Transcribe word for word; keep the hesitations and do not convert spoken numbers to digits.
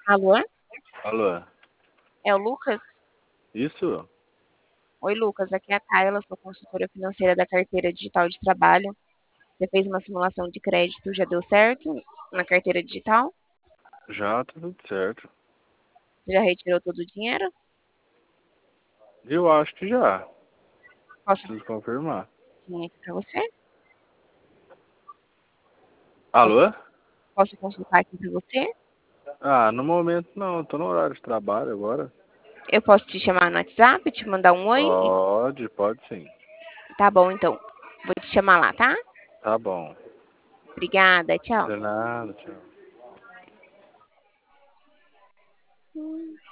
Alô? Alô? É o Lucas? Isso? Oi, Lucas. Aqui é a Kayla, sou consultora financeira da carteira digital de trabalho. Você fez uma simulação de crédito, já deu certo na carteira digital? Já tá tudo certo. Você já retirou todo o dinheiro? Eu acho que já. Posso Preciso confirmar. vir aqui para você? Posso, Alô? posso consultar aqui para você? Ah, no momento não. Tô no horário de trabalho agora. Eu posso te chamar no WhatsApp, te mandar um oi? Pode, pode sim. Tá bom, então. Vou te chamar lá, tá? Tá bom. Obrigada, tchau. De nada, tchau. Hum.